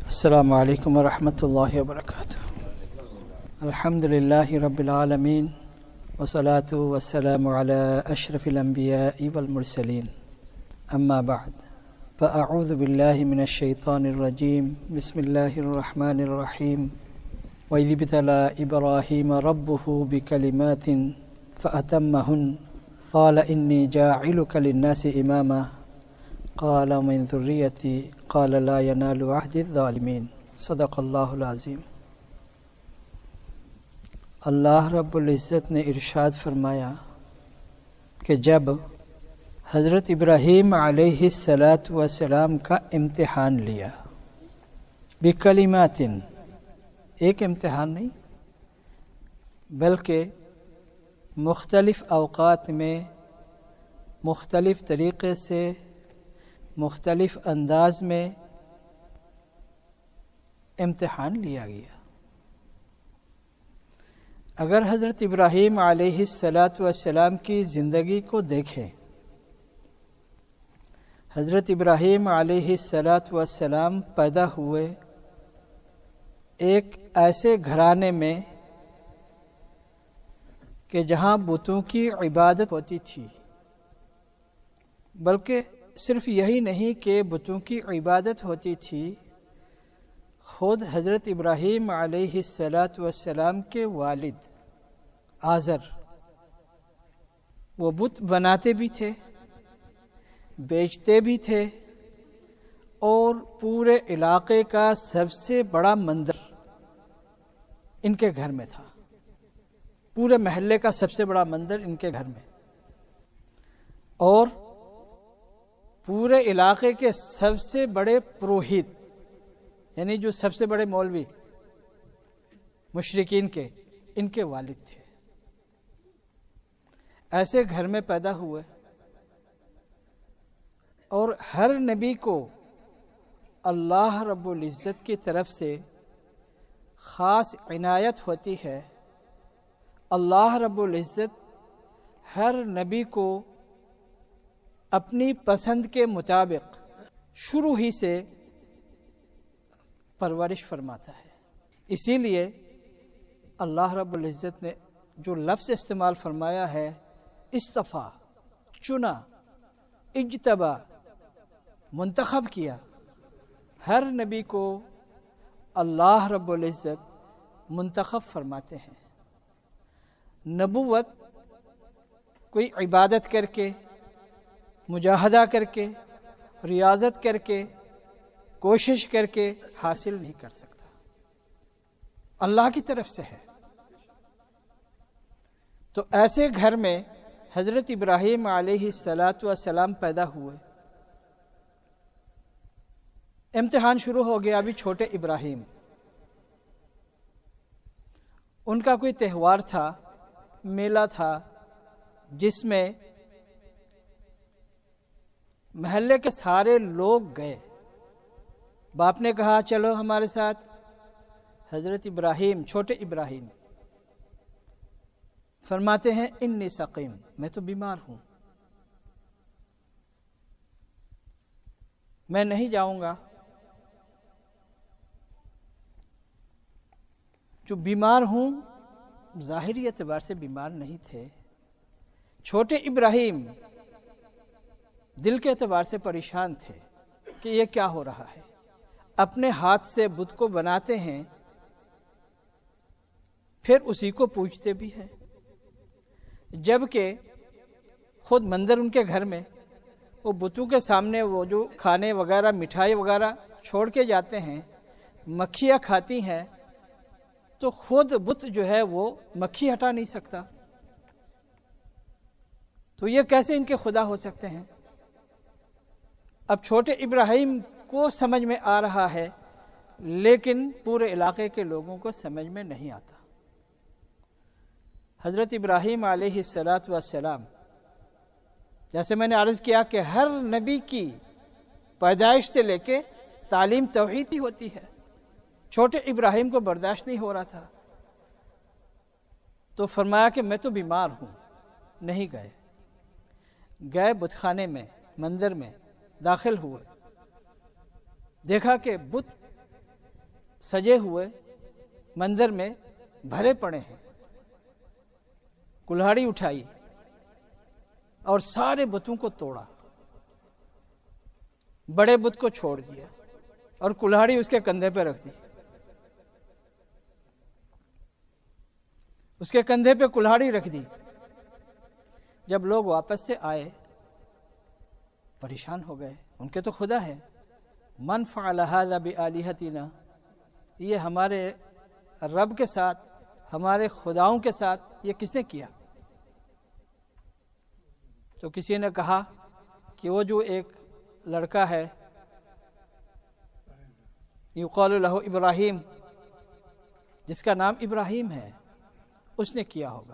السلام علیکم ورحمۃ اللہ وبرکاتہ۔ الحمد للہ رب العالمین والصلاة والسلام علی اشرف الانبیاء والمرسلین، اما بعد فاعوذ باللہ من الشیطان الرجیم، بسم اللہ الرحمن الرحیم۔ وَإِذِ ابْتَلَىٰ إِبْرَاهِيمَ رَبُّهُ بِكَلِمَاتٍ فَأَتَمَّهُنَّ قَالَ إِنِّي جَاعِلُكَ لِلنَّاسِ إِمَامًا قَالَ وَمِن ذُرِّيَّتِي قَالَ لَا يَنَالُ عَهْدِ الظَّالِمِينَ۔ صدق اللہ العظیم۔ اللہ رب العزت نے ارشاد فرمایا کہ جب حضرت ابراہیم علیہ السلام کا امتحان لیا، بکلمات، ایک امتحان نہیں بلکہ مختلف اوقات میں مختلف طریقے سے مختلف انداز میں امتحان لیا گیا۔ اگر حضرت ابراہیم علیہ السلام کی زندگی کو دیکھیں، حضرت ابراہیم علیہ السلام پیدا ہوئے ایک ایسے گھرانے میں کہ جہاں بتوں کی عبادت ہوتی تھی، بلکہ صرف یہی نہیں کہ بتوں کی عبادت ہوتی تھی، خود حضرت ابراہیم علیہ السلام کے والد آزر وہ بت بناتے بھی تھے، بیچتے بھی تھے، اور پورے علاقے کا سب سے بڑا مندر ان کے گھر میں تھا۔ پورے محلے کا سب سے بڑا مندر ان کے گھر میں، اور پورے علاقے کے سب سے بڑے پروہت، یعنی جو سب سے بڑے مولوی مشرکین کے، ان کے والد تھے۔ ایسے گھر میں پیدا ہوئے، اور ہر نبی کو اللہ رب العزت کی طرف سے خاص عنایت ہوتی ہے۔ اللہ رب العزت ہر نبی کو اپنی پسند کے مطابق شروع ہی سے پرورش فرماتا ہے۔ اسی لیے اللہ رب العزت نے جو لفظ استعمال فرمایا ہے، اصطفیٰ، چنا، اجتبا، منتخب کیا، ہر نبی کو اللہ رب العزت منتخب فرماتے ہیں۔ نبوت کوئی عبادت کر کے، مجاہدہ کر کے، ریاضت کر کے، کوشش کر کے حاصل نہیں کر سکتا، اللہ کی طرف سے ہے۔ تو ایسے گھر میں حضرت ابراہیم علیہ السلام پیدا ہوئے۔ امتحان شروع ہو گیا۔ ابھی چھوٹے ابراہیم، ان کا کوئی تہوار تھا، میلہ تھا، جس میں محلے کے سارے لوگ گئے۔ باپ نے کہا چلو ہمارے ساتھ۔ حضرت ابراہیم، چھوٹے ابراہیم فرماتے ہیں انی سقیم، میں تو بیمار ہوں، میں نہیں جاؤں گا۔ جو بیمار ہوں، ظاہری اعتبار سے بیمار نہیں تھے۔ چھوٹے ابراہیم دل کے اعتبار سے پریشان تھے کہ یہ کیا ہو رہا ہے۔ اپنے ہاتھ سے بت کو بناتے ہیں، پھر اسی کو پوجتے بھی ہیں، جبکہ خود مندر ان کے گھر میں، وہ بتوں کے سامنے وہ جو کھانے وغیرہ، مٹھائی وغیرہ چھوڑ کے جاتے ہیں، مکھیاں کھاتی ہیں، تو خود بت جو ہے وہ مکھی ہٹا نہیں سکتا، تو یہ کیسے ان کے خدا ہو سکتے ہیں؟ اب چھوٹے ابراہیم کو سمجھ میں آ رہا ہے، لیکن پورے علاقے کے لوگوں کو سمجھ میں نہیں آتا۔ حضرت ابراہیم علیہ السلام، جیسے میں نے عرض کیا کہ ہر نبی کی پیدائش سے لے کے تعلیم توحید ہی ہوتی ہے۔ چھوٹے ابراہیم کو برداشت نہیں ہو رہا تھا، تو فرمایا کہ میں تو بیمار ہوں، نہیں گئے۔ گئے بت خانے میں، مندر میں داخل ہوئے، دیکھا کہ بت سجے ہوئے مندر میں بھرے پڑے ہیں، کلہاڑی اٹھائی اور سارے بتوں کو توڑا، بڑے بت کو چھوڑ دیا اور کلہاڑی اس کے کندھے پہ رکھ دی. اس کے کندھے پہ کلہاڑی رکھ دی. جب لوگ واپس سے آئے پریشان ہو گئے، ان کے تو خدا ہے. من فعل هذا بآلہتنا، یہ ہمارے رب کے ساتھ، ہمارے خداؤں کے ساتھ یہ کس نے کیا؟ تو کسی نے کہا کہ وہ جو ایک لڑکا ہے یقال لہ ابراہیم، جس کا نام ابراہیم ہے، اس نے کیا ہوگا.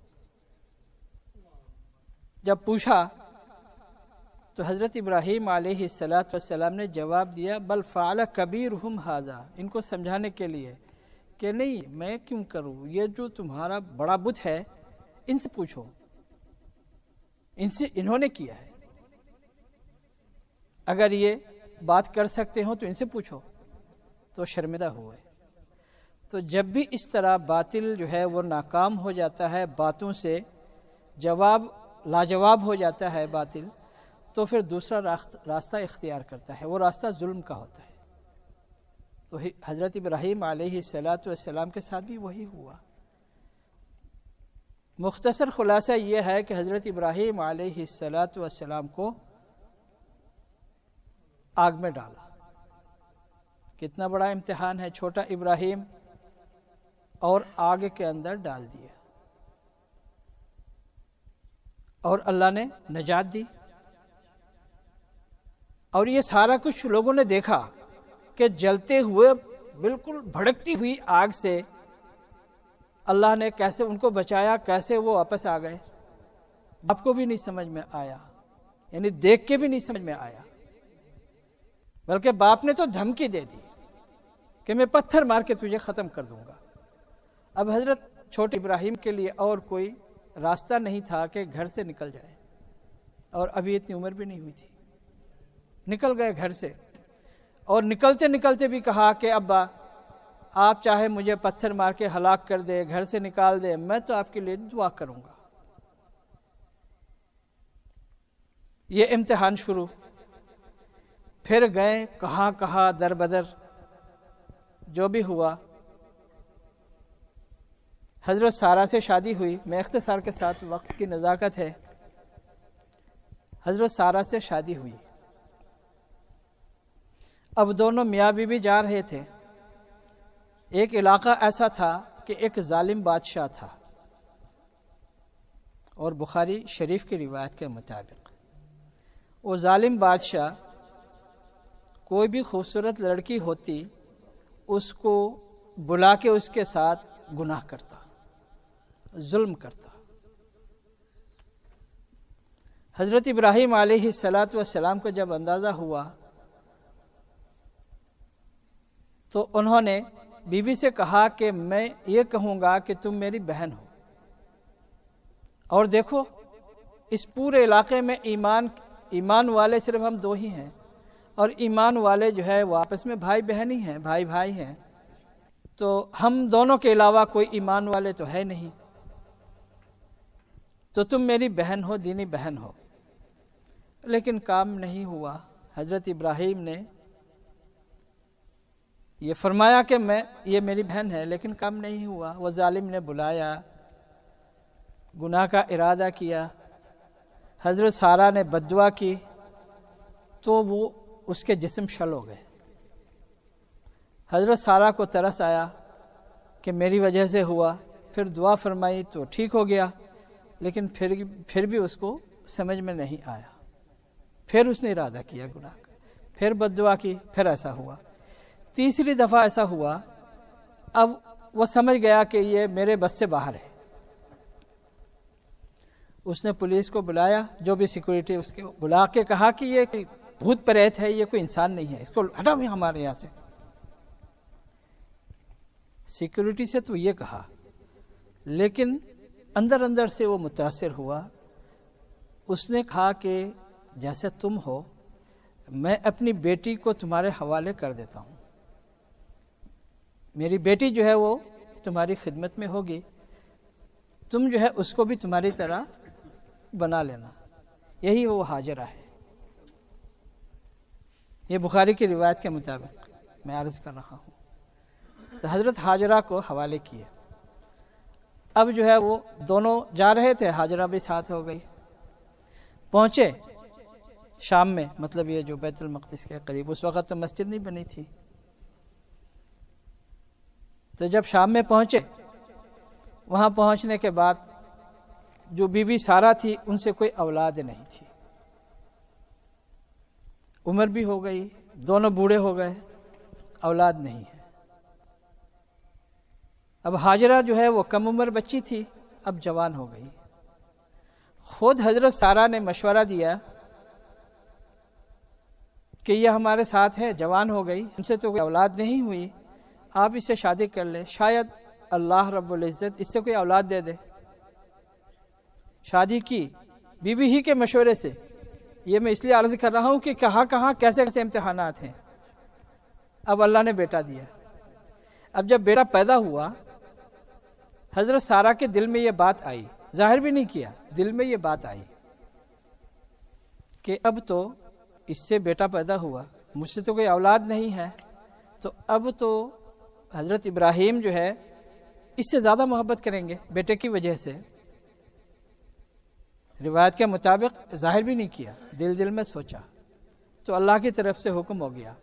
جب پوچھا تو حضرت ابراہیم علیہ السلام نے جواب دیا بل فعل کبیرہم ھذا، ان کو سمجھانے کے لیے کہ نہیں میں کیوں کروں، یہ جو تمہارا بڑا بت ہے ان سے پوچھو، انہوں نے کیا ہے. اگر یہ بات کر سکتے ہو تو ان سے پوچھو. تو شرمندہ ہوئے. تو جب بھی اس طرح باطل جو ہے وہ ناکام ہو جاتا ہے، باتوں سے جواب لاجواب ہو جاتا ہے باطل، تو پھر دوسرا راستہ اختیار کرتا ہے، وہ راستہ ظلم کا ہوتا ہے. تو حضرت ابراہیم علیہ السلام کے ساتھ بھی وہی ہوا. مختصر خلاصہ یہ ہے کہ حضرت ابراہیم علیہ السلام کو آگ میں ڈالا. کتنا بڑا امتحان ہے، چھوٹا ابراہیم اور آگ کے اندر ڈال دیا، اور اللہ نے نجات دی. اور یہ سارا کچھ لوگوں نے دیکھا کہ جلتے ہوئے بالکل بھڑکتی ہوئی آگ سے اللہ نے کیسے ان کو بچایا، کیسے وہ واپس آ گئے. باپ کو بھی نہیں سمجھ میں آیا، یعنی دیکھ کے بھی نہیں سمجھ میں آیا، بلکہ باپ نے تو دھمکی دے دی کہ میں پتھر مار کے تجھے ختم کر دوں گا. اب حضرت چھوٹے ابراہیم کے لیے اور کوئی راستہ نہیں تھا کہ گھر سے نکل جائے، اور ابھی اتنی عمر بھی نہیں ہوئی تھی. نکل گئے گھر سے، اور نکلتے نکلتے بھی کہا کہ ابا آپ چاہے مجھے پتھر مار کے ہلاک کر دے، گھر سے نکال دے، میں تو آپ کے لیے دعا کروں گا. یہ امتحان شروع. پھر گئے کہاں کہاں در بدر، جو بھی ہوا. حضرت سارہ سے شادی ہوئی. میں اختصار کے ساتھ، وقت کی نزاکت ہے. حضرت سارہ سے شادی ہوئی. اب دونوں میاں بیوی جا رہے تھے. ایک علاقہ ایسا تھا کہ ایک ظالم بادشاہ تھا، اور بخاری شریف کی روایت کے مطابق وہ ظالم بادشاہ کوئی بھی خوبصورت لڑکی ہوتی اس کو بلا کے اس کے ساتھ گناہ کرتا، ظلم کرتا. حضرت ابراہیم علیہ السلام کو جب اندازہ ہوا تو انہوں نے بیوی سے کہا کہ میں یہ کہوں گا کہ تم میری بہن ہو، اور دیکھو اس پورے علاقے میں ایمان والے صرف ہم دو ہی ہیں، اور ایمان والے جو ہے وہ آپس میں بھائی بہن ہی ہیں، بھائی بھائی ہیں. تو ہم دونوں کے علاوہ کوئی ایمان والے تو ہے نہیں، تو تم میری بہن ہو، دینی بہن ہو. لیکن کام نہیں ہوا. حضرت ابراہیم نے یہ فرمایا کہ یہ میری بہن ہے، لیکن کام نہیں ہوا. وہ ظالم نے بلایا، گناہ کا ارادہ کیا. حضرت سارہ نے بددعا کی تو وہ اس کے جسم شل ہو گئے. حضرت سارہ کو ترس آیا کہ میری وجہ سے ہوا. پھر دعا فرمائی تو ٹھیک ہو گیا، لیکن پھر بھی اس کو سمجھ میں نہیں آیا. پھر اس نے ارادہ کیا گناہ کا، پھر بددعا کی، پھر ایسا ہوا. تیسری دفعہ ایسا ہوا. اب وہ سمجھ گیا کہ یہ میرے بس سے باہر ہے. اس نے پولیس کو بلایا، جو بھی سیکورٹی، اس کو بلا کے کہا کہ یہ کوئی بھوت پریت ہے، یہ کوئی انسان نہیں ہے، اس کو ہٹاؤ ہمارے یہاں سے. سیکورٹی سے تو یہ کہا، لیکن اندر اندر سے وہ متاثر ہوا. اس نے کہا کہ جیسے تم ہو، میں اپنی بیٹی کو تمہارے حوالے کر دیتا ہوں. میری بیٹی جو ہے وہ تمہاری خدمت میں ہوگی، تم جو ہے اس کو بھی تمہاری طرح بنا لینا۔ یہی وہ ہاجرہ ہے۔ یہ بخاری کی روایت کے مطابق میں عرض کر رہا ہوں۔ تو حضرت ہاجرہ کو حوالے کیے۔ اب جو ہے وہ دونوں جا رہے تھے، ہاجرہ بھی ساتھ ہو گئی۔ پہنچے شام میں، مطلب یہ جو بیت المقدس کے قریب، اس وقت تو مسجد نہیں بنی تھی۔ تو جب شام میں پہنچے، وہاں پہنچنے کے بعد جو بیوی سارہ تھی ان سے کوئی اولاد نہیں تھی، عمر بھی ہو گئی، دونوں بوڑھے ہو گئے، اولاد نہیں ہے۔ اب ہاجرہ جو ہے وہ کم عمر بچی تھی، اب جوان ہو گئی۔ خود حضرت سارہ نے مشورہ دیا کہ یہ ہمارے ساتھ ہے، جوان ہو گئی، ان سے تو کوئی اولاد نہیں ہوئی، آپ اس سے شادی کر لیں، شاید اللہ رب العزت اس سے کوئی اولاد دے دے۔ شادی کی بیوی ہی کے مشورے سے۔ یہ میں اس لیے عرض کر رہا ہوں کہ کہاں کہاں کیسے کیسے امتحانات ہیں۔ اب اللہ نے بیٹا دیا۔ اب جب بیٹا پیدا ہوا، حضرت سارہ کے دل میں یہ بات آئی، ظاہر بھی نہیں کیا، دل میں یہ بات آئی کہ اب تو اس سے بیٹا پیدا ہوا، مجھ سے تو کوئی اولاد نہیں ہے، تو اب تو حضرت ابراہیم جو ہے اس سے زیادہ محبت کریں گے بیٹے کی وجہ سے۔ روایت کے مطابق ظاہر بھی نہیں کیا، دل میں سوچا، تو اللہ کی طرف سے حکم ہو گیا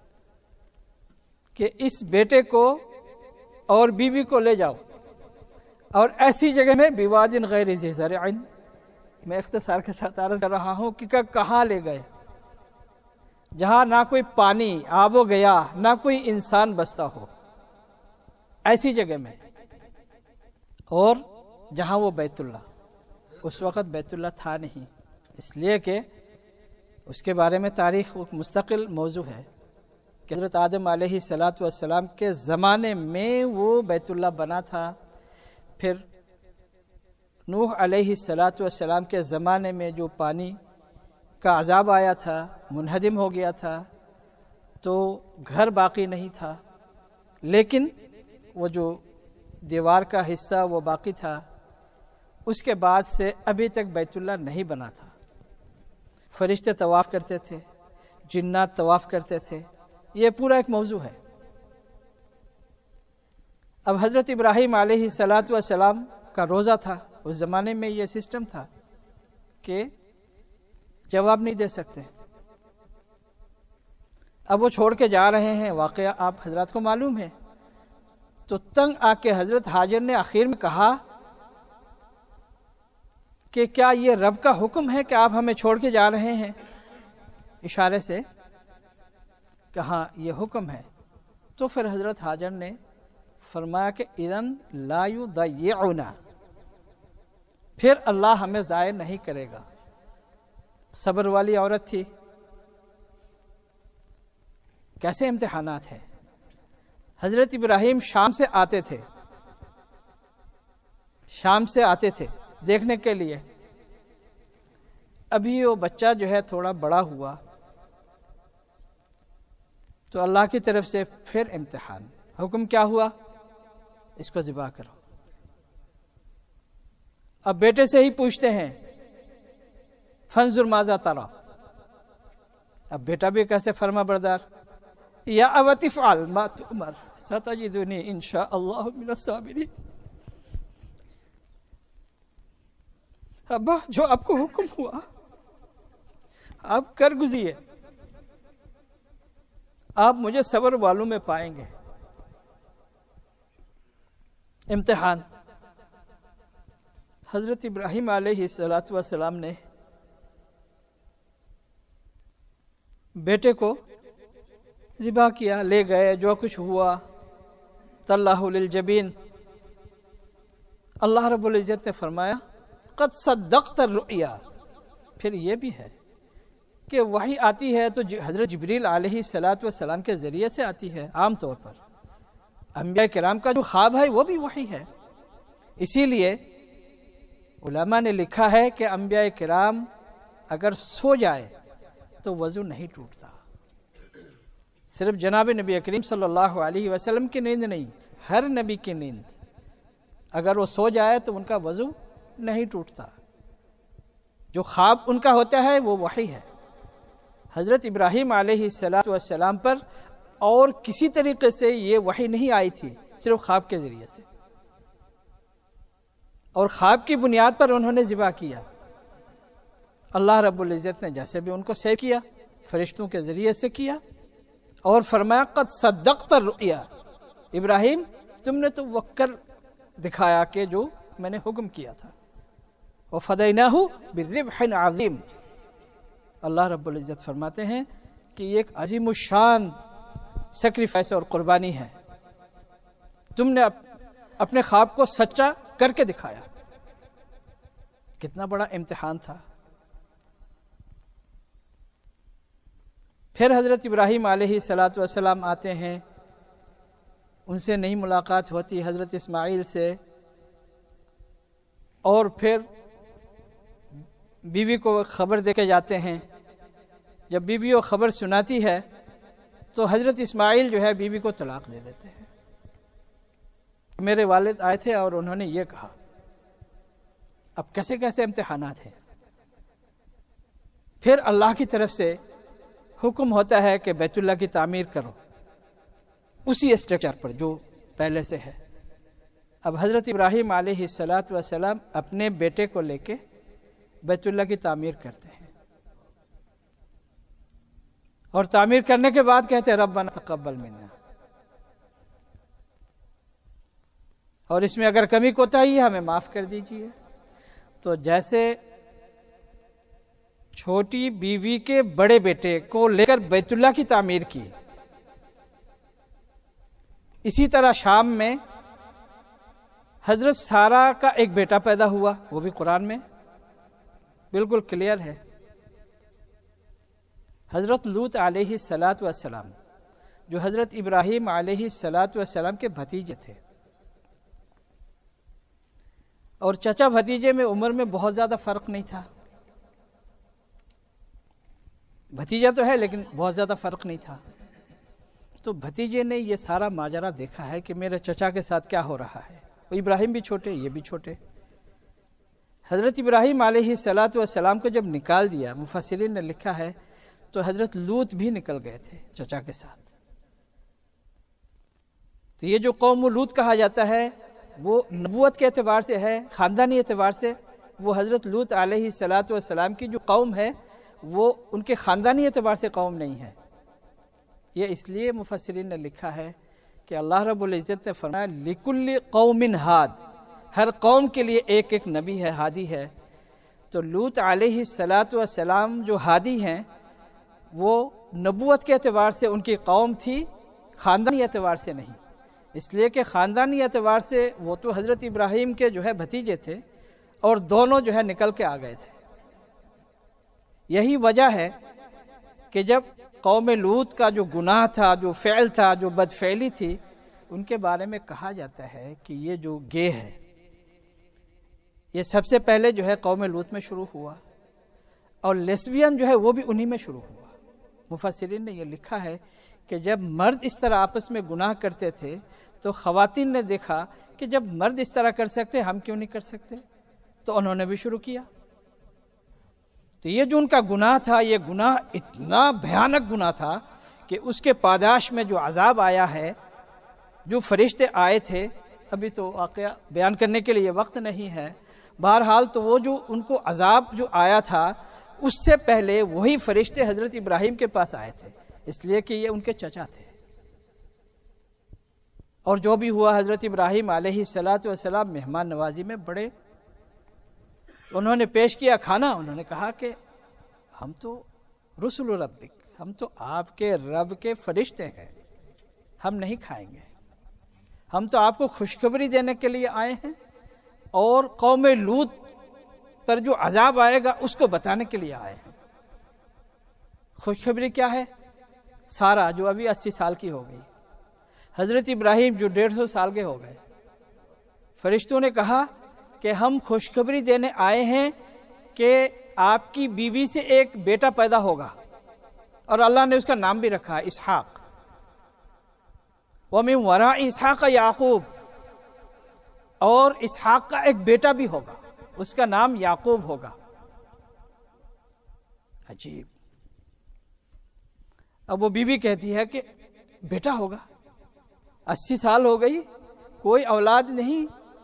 کہ اس بیٹے کو اور بیوی کو لے جاؤ اور ایسی جگہ میں بواد غیر ذی زرع، میں اختصار کے ساتھ عرض کر رہا ہوں کہ کہاں لے گئے، جہاں نہ کوئی پانی آب و گیا، نہ کوئی انسان بستا ہو، ایسی جگہ میں، اور جہاں وہ بیت اللہ، اس وقت بیت اللہ تھا نہیں، اس لیے کہ اس کے بارے میں تاریخ مستقل موضوع ہے کہ حضرت آدم علیہ السلام کے زمانے میں وہ بیت اللہ بنا تھا، پھر نوح علیہ السلام کے زمانے میں جو پانی کا عذاب آیا تھا، منہدم ہو گیا تھا، تو گھر باقی نہیں تھا، لیکن وہ جو دیوار کا حصہ وہ باقی تھا۔ اس کے بعد سے ابھی تک بیت اللہ نہیں بنا تھا۔ فرشتے طواف کرتے تھے، جنات طواف کرتے تھے، یہ پورا ایک موضوع ہے۔ اب حضرت ابراہیم علیہ السلام کا روزہ تھا، اس زمانے میں یہ سسٹم تھا کہ جواب نہیں دے سکتے۔ اب وہ چھوڑ کے جا رہے ہیں، واقعہ آپ حضرات کو معلوم ہے، تو تنگ آ کے حضرت ہاجر نے آخر میں کہا کہ کیا یہ رب کا حکم ہے کہ آپ ہمیں چھوڑ کے جا رہے ہیں؟ اشارے سے کہا یہ حکم ہے۔ تو پھر حضرت ہاجر نے فرمایا کہ اذن لا یضیعنا، پھر اللہ ہمیں ضائع نہیں کرے گا۔ صبر والی عورت تھی۔ کیسے امتحانات ہیں۔ حضرت ابراہیم شام سے آتے تھے دیکھنے کے لیے۔ ابھی وہ بچہ جو ہے تھوڑا بڑا ہوا تو اللہ کی طرف سے پھر امتحان، حکم کیا ہوا؟ اس کو ذبح کرو۔ اب بیٹے سے ہی پوچھتے ہیں فانظر ماذا تری، اب بیٹا بھی کیسے فرما بردار، یا ابت افعل ما تؤمر ستجدنی ان شاء اللہ من الصابرین، ابا جو آپ کو حکم ہوا آپ کر گزریے، آپ مجھے صبر والوں میں پائیں گے۔ امتحان۔ حضرت ابراہیم علیہ السلام نے بیٹے کو ذبح کیا، لے گئے، جو کچھ ہوا تلہ للجبین۔ اللہ رب العزت نے فرمایا قد صدقت الرؤیا۔ پھر یہ بھی ہے کہ وحی آتی ہے تو حضرت جبریل علیہ السلام کے ذریعے سے آتی ہے عام طور پر۔ انبیاء کرام کا جو خواب ہے وہ بھی وحی ہے۔ اسی لیے علماء نے لکھا ہے کہ انبیاء کرام اگر سو جائے تو وضو نہیں ٹوٹتا، صرف جناب نبی کریم صلی اللہ علیہ وسلم کی نیند نہیں، ہر نبی کی نیند، اگر وہ سو جائے تو ان کا وضو نہیں ٹوٹتا۔ جو خواب ان کا ہوتا ہے وہ وحی ہے۔ حضرت ابراہیم علیہ السلام پر اور کسی طریقے سے یہ وحی نہیں آئی تھی، صرف خواب کے ذریعے سے، اور خواب کی بنیاد پر انہوں نے ذبح کیا۔ اللہ رب العزت نے جیسے بھی ان کو سیو کیا، فرشتوں کے ذریعے سے کیا، اور فرمایا قد صدقت الرؤیا، ابراہیم تم نے تو وہ کر دکھایا کہ جو میں نے حکم کیا تھا۔ وَفَدَيْنَاهُ بِذِبْحٍ عَظِيمٍ، اللہ رب العزت فرماتے ہیں کہ یہ ایک عظیم الشان سیکریفائس اور قربانی ہے، تم نے اپنے خواب کو سچا کر کے دکھایا۔ کتنا بڑا امتحان تھا۔ پھر حضرت ابراہیم علیہ السلام آتے ہیں، ان سے نئی ملاقات ہوتی حضرت اسماعیل سے، اور پھر بیوی کو خبر دے کے جاتے ہیں۔ جب بیوی وہ خبر سناتی ہے تو حضرت اسماعیل جو ہے بیوی کو طلاق دے دیتے ہیں۔ میرے والد آئے تھے اور انہوں نے یہ کہا۔ اب کیسے کیسے امتحانات ہیں۔ پھر اللہ کی طرف سے حکم ہوتا ہے کہ بیت اللہ کی تعمیر کرو، اسی اسٹرکچر پر جو پہلے سے ہے۔ اب حضرت ابراہیم علیہ السلام اپنے بیٹے کو لے کے بیت اللہ کی تعمیر کرتے ہیں، اور تعمیر کرنے کے بعد کہتے ہیں ربنا تقبل منا، اور اس میں اگر کمی کوتاہی ہے ہمیں معاف کر دیجیے۔ تو جیسے چھوٹی بیوی کے بڑے بیٹے کو لے کر بیت اللہ کی تعمیر کی، اسی طرح شام میں حضرت سارہ کا ایک بیٹا پیدا ہوا، وہ بھی قرآن میں بالکل کلیئر ہے۔ حضرت لوط علیہ السلام جو حضرت ابراہیم علیہ السلام کے بھتیجے تھے، اور چچا بھتیجے میں عمر میں بہت زیادہ فرق نہیں تھا، بھتیجا تو ہے لیکن بہت زیادہ فرق نہیں تھا۔ تو بھتیجے نے یہ سارا ماجرا دیکھا ہے کہ میرے چچا کے ساتھ کیا ہو رہا ہے، وہ ابراہیم بھی چھوٹے، یہ بھی چھوٹے۔ حضرت ابراہیم علیہ السلام کو جب نکال دیا، مفسرین نے لکھا ہے تو حضرت لوط بھی نکل گئے تھے چچا کے ساتھ۔ تو یہ جو قوم لوط کہا جاتا ہے وہ نبوت کے اعتبار سے ہے، خاندانی اعتبار سے وہ حضرت لوط علیہ السلام کی جو قوم ہے وہ ان کے خاندانی اعتبار سے قوم نہیں ہے۔ یہ اس لیے مفسرین نے لکھا ہے کہ اللہ رب العزت نے فرمایا لِكُلِّ قَوْمٍ ہاد، ہر قوم کے لیے ایک ایک نبی ہے، ہادی ہے۔ تو لوط علیہ السلام جو ہادی ہیں وہ نبوت کے اعتبار سے ان کی قوم تھی، خاندانی اعتبار سے نہیں، اس لیے کہ خاندانی اعتبار سے وہ تو حضرت ابراہیم کے جو ہے بھتیجے تھے، اور دونوں جو ہے نکل کے آ گئے تھے۔ یہی وجہ ہے کہ جب قوم لوط کا جو گناہ تھا، جو فعل تھا، جو بدفعلی تھی، ان کے بارے میں کہا جاتا ہے کہ یہ جو گے ہے یہ سب سے پہلے جو ہے قوم لوط میں شروع ہوا، اور لیسبین جو ہے وہ بھی انہی میں شروع ہوا۔ مفسرین نے یہ لکھا ہے کہ جب مرد اس طرح آپس میں گناہ کرتے تھے تو خواتین نے دیکھا کہ جب مرد اس طرح کر سکتے ہم کیوں نہیں کر سکتے، تو انہوں نے بھی شروع کیا۔ تو یہ جو ان کا گناہ تھا، یہ گناہ اتنا بھیانک گناہ تھا کہ اس کے پاداش میں جو عذاب آیا ہے، جو فرشتے آئے تھے، ابھی تو واقعہ بیان کرنے کے لیے یہ وقت نہیں ہے، بہرحال تو وہ جو ان کو عذاب جو آیا تھا اس سے پہلے وہی فرشتے حضرت ابراہیم کے پاس آئے تھے، اس لیے کہ یہ ان کے چچا تھے۔ اور جو بھی ہوا، حضرت ابراہیم علیہ السلام مہمان نوازی میں بڑے، انہوں نے پیش کیا کھانا، انہوں نے کہا کہ ہم تو رسول ربک، ہم تو آپ کے رب کے فرشتے ہیں، ہم نہیں کھائیں گے، ہم تو آپ کو خوشخبری دینے کے لیے آئے ہیں، اور قوم لوط پر جو عذاب آئے گا اس کو بتانے کے لیے آئے ہیں۔ خوشخبری کیا ہے؟ سارہ جو ابھی 80 سال کی ہو گئی، حضرت ابراہیم جو 150 سال کے ہو گئے، فرشتوں نے کہا کہ ہم خوشخبری دینے آئے ہیں کہ آپ کی بیوی سے ایک بیٹا پیدا ہوگا، اور اللہ نے اس کا نام بھی رکھا ہے اسحاق۔ وَمِن وَرَاءِ اسحاق یعقوب، اور اسحاق کا ایک بیٹا بھی ہوگا، اس کا نام یعقوب ہوگا۔ عجیب۔ اب وہ بیوی کہتی ہے کہ بیٹا ہوگا، 80 سال ہو گئی، کوئی اولاد نہیں،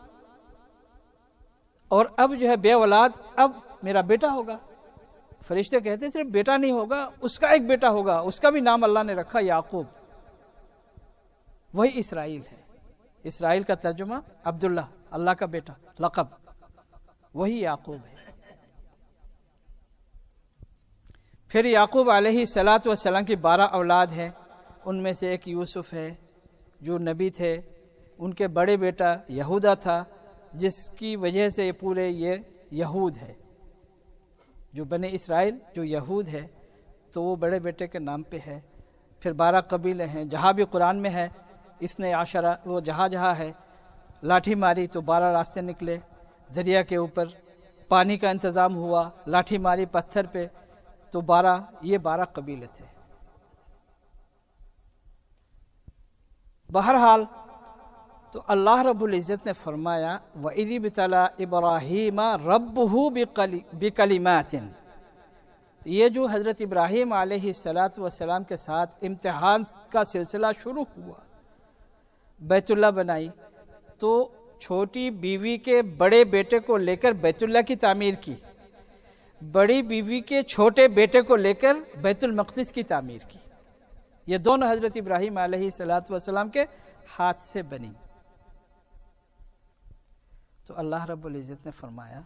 اور اب جو ہے بے اولاد، اب میرا بیٹا ہوگا۔ فرشتے کہتے ہیں صرف بیٹا نہیں ہوگا، اس کا ایک بیٹا ہوگا، اس کا بھی نام اللہ نے رکھا یعقوب، وہی اسرائیل ہے۔ اسرائیل کا ترجمہ عبداللہ، اللہ کا بیٹا، لقب، وہی یعقوب ہے۔ پھر یعقوب علیہ السلام کی 12 اولاد ہیں، ان میں سے ایک یوسف ہے جو نبی تھے، ان کے بڑے بیٹا یہودا تھا، جس کی وجہ سے پورے یہ یہود ہے، جو بنی اسرائیل جو یہود ہے تو وہ بڑے بیٹے کے نام پہ ہے۔ پھر 12 قبیلے ہیں، جہاں بھی قرآن میں ہے 12 وہ جہاں ہے، لاٹھی ماری تو 12 راستے نکلے، دریا کے اوپر پانی کا انتظام ہوا، لاٹھی ماری پتھر پہ تو 12 قبیلے تھے۔ بہرحال تو اللہ رب العزت نے فرمایا وَإِذِ ابْتَلَىٰ إِبْرَاهِيمَ رَبُّهُ بِكَلِمَاتٍ، یہ جو حضرت ابراہیم علیہ السلام کے ساتھ امتحان کا سلسلہ شروع ہوا، بیت اللہ بنائی تو چھوٹی بیوی کے بڑے بیٹے کو لے کر بیت اللہ کی تعمیر کی، بڑی بیوی کے چھوٹے بیٹے کو لے کر بیت المقدس کی تعمیر کی۔ یہ دونوں حضرت ابراہیم علیہ السلام کے ہاتھ سے بنی۔ تو اللہ رب العزت نے فرمایا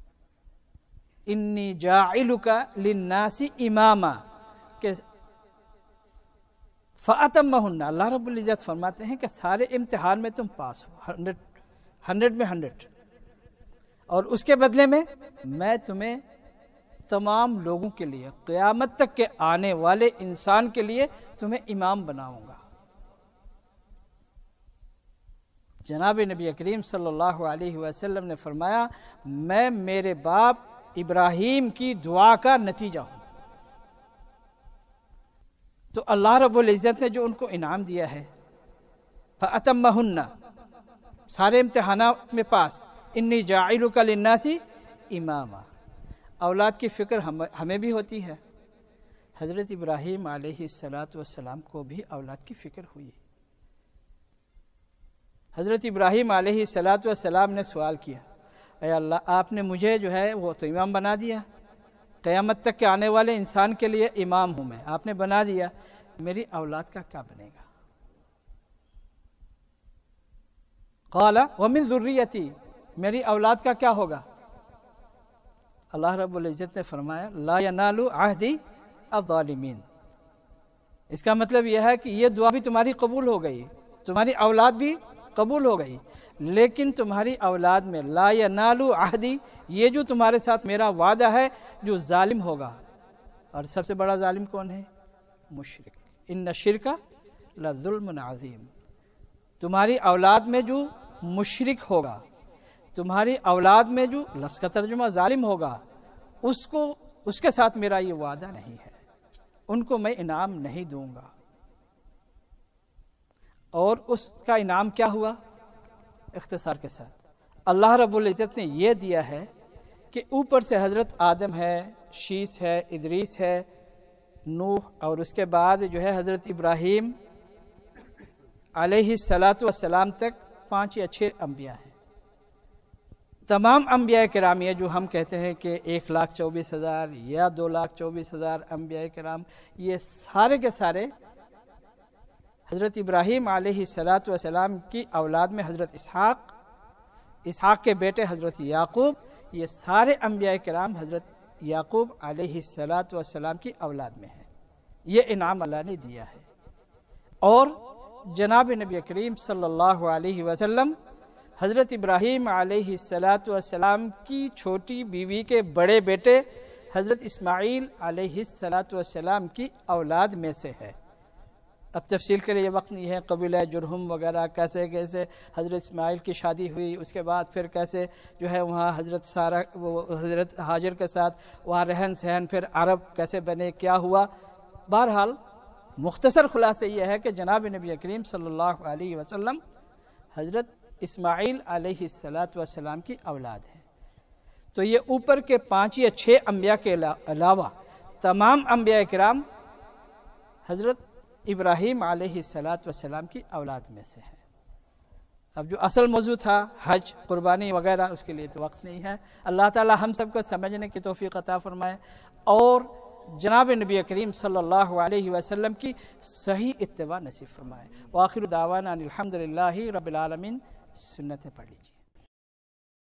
انی جاعلک للناس اماما، کہ فأتمہن، اللہ رب العزت فرماتے ہیں کہ سارے امتحان میں تم پاس ہو، 100 میں 100، اور اس کے بدلے میں میں تمہیں تمام لوگوں کے لیے، قیامت تک کے آنے والے انسان کے لیے تمہیں امام بناؤں گا۔ جناب نبی کریم صلی اللہ علیہ وسلم نے فرمایا میں میرے باپ ابراہیم کی دعا کا نتیجہ ہوں۔ تو اللہ رب العزت نے جو ان کو انعام دیا ہے فَأَتَمَّهُنَّ، سارے امتحانات میں پاس، انی جاعلک للناس اماما۔ اولاد کی فکر ہمیں بھی ہوتی ہے، حضرت ابراہیم علیہ السلام کو بھی اولاد کی فکر ہوئی۔ حضرت ابراہیم علیہ السلام نے سوال کیا اے اللہ آپ نے مجھے جو ہے وہ تو امام بنا دیا، قیامت تک کے آنے والے انسان کے لیے امام ہوں میں، آپ نے بنا دیا، میری اولاد کا کیا بنے گا؟ قال ومن ذریتی، میری اولاد کا کیا ہوگا؟ اللہ رب العزت نے فرمایا لا ینال عہدی الظالمین۔ اس کا مطلب یہ ہے کہ یہ دعا بھی تمہاری قبول ہو گئی، تمہاری اولاد بھی قبول ہو گئی، لیکن تمہاری اولاد میں لا ینال عہدی، یہ جو تمہارے ساتھ میرا وعدہ ہے، جو ظالم ہوگا، اور سب سے بڑا ظالم کون ہے؟ مشرک، ان الشرک لظلم عظیم۔ تمہاری اولاد میں جو مشرک ہوگا، تمہاری اولاد میں جو لفظ کا ترجمہ ظالم ہوگا، اس کے ساتھ میرا یہ وعدہ نہیں ہے، ان کو میں انعام نہیں دوں گا۔ اور اس کا انعام کیا ہوا؟ اختصار کے ساتھ اللہ رب العزت نے یہ دیا ہے کہ اوپر سے حضرت آدم ہے، شیس ہے، ادریس ہے، نوح، اور اس کے بعد جو ہے حضرت ابراہیم علیہ السلام تک 5 یا 6 انبیاء ہیں۔ تمام انبیاء کرام، یہ جو ہم کہتے ہیں کہ 1,24,000 یا 2,24,000 انبیاء کرام، یہ سارے کے سارے حضرت ابراہیم علیہ السلام کی اولاد میں حضرت اسحاق کے بیٹے حضرت یعقوب، یہ سارے انبیاء کرام حضرت یعقوب علیہ السلام کی اولاد میں ہیں۔ یہ انعام اللہ نے دیا ہے۔ اور جناب نبی کریم صلی اللہ علیہ وسلم حضرت ابراہیم علیہ السلام کی چھوٹی بیوی کے بڑے بیٹے حضرت اسماعیل علیہ السلام کی اولاد میں سے ہے۔ اب تفصیل کے لیے یہ وقت نہیں ہے، قبیلہ جرہم وغیرہ کیسے حضرت اسماعیل کی شادی ہوئی، اس کے بعد پھر کیسے جو ہے وہاں حضرت ہاجر کے ساتھ وہاں رہن سہن، پھر عرب کیسے بنے، کیا ہوا، بہرحال مختصر خلاصہ یہ ہے کہ جناب نبی کریم صلی اللہ علیہ وسلم حضرت اسماعیل علیہ السلام کی اولاد ہیں. تو یہ اوپر کے 5 یا 6 انبیاء کے علاوہ تمام انبیاء کرام حضرت ابراہیم علیہ السلام کی اولاد میں سے ہیں. اب جو اصل موضوع تھا حج، قربانی وغیرہ، اس کے لیے تو وقت نہیں ہے. اللہ تعالی ہم سب کو سمجھنے کی توفیق عطا فرمائے اور جناب نبی کریم صلی اللہ علیہ وسلم کی صحیح اتباع نصیب فرمائے. وآخر دعوانا الحمدللہ رب العالمین. سنتیں پڑھ لیجیے.